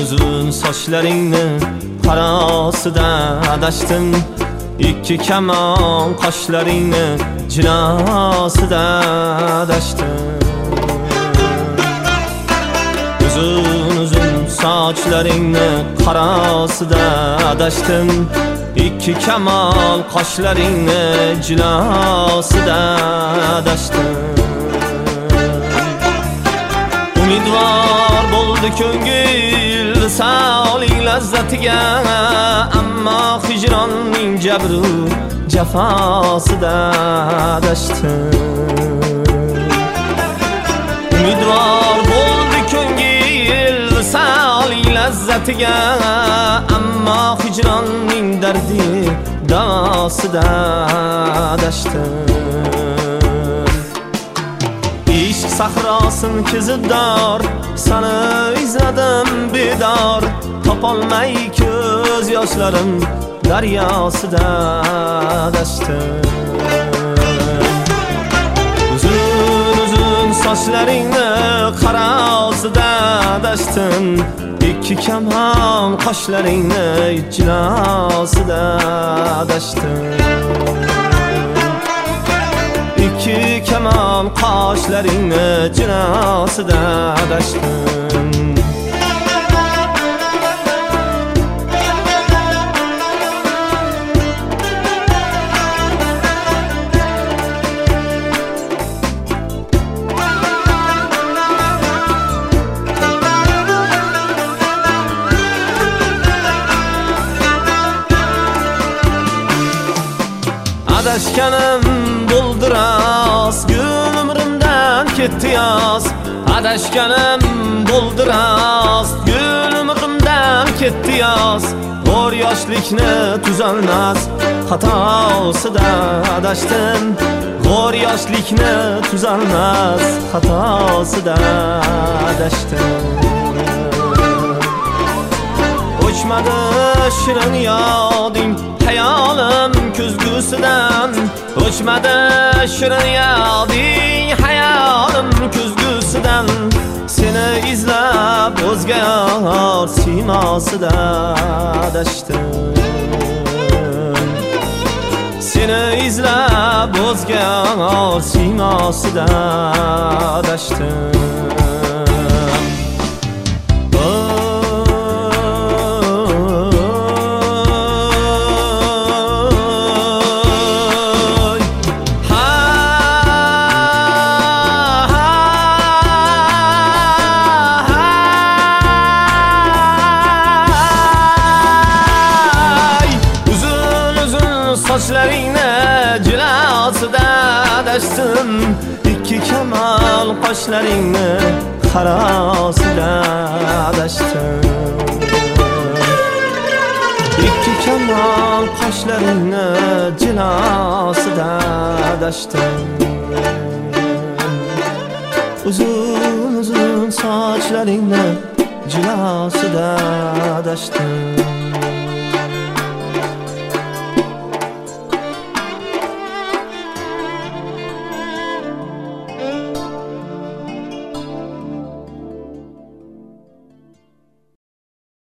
uzun sochlaringni qarosida adashdim. Ikki kamon qoshlaringni jinosida adashdim. Uzun sochlaringni qarosida adashdim. Ikki kamon qoshlaringni jinosida adashdim. Umidvor bo'ldi ko'ngil visoling lazzatiga, ammo hijronning jabru jafosida adashdim. Umidvor bo'ldi ko'ngil visoling lazzatiga, ammo hijronning dardi davosida adashdim. İşq sahrosin kezibdor, seni izladim bedor, topolmay ko'z yoshlarim daryosida adashdim. Uzun sochlaringni qarosida adashdim. Ikki kamon qoshlaringni jinosida adashdim. İki kamon qoshlaringni jinosida adashdim. Adashganim bo'ldi rost, gul umrimdan ketdi yoz. Adashganim bo'ldi rost, gul umrimdan ketdi yoz. G'o'r yoshlikni tuzalmas xatosida adashdim. G'o'r yoshlikni tuzalmas xatosida adashdim. O'chmadi shirin yoding hayolim ko'zgusidan, o'chmadi shirin yoding hayolim ko'zgusidan. Seni izlab o'zga yor siymosida adashdim. Seni izlab o'zga yor siymosida adashdim. Sochlaringni jilosida adashdim. Ikki kamon qoshlaringni qarosida adashdim. Ikki kamon qoshlaringni jilosida adashdim. Uzun sochlaringni jilosida adashdim.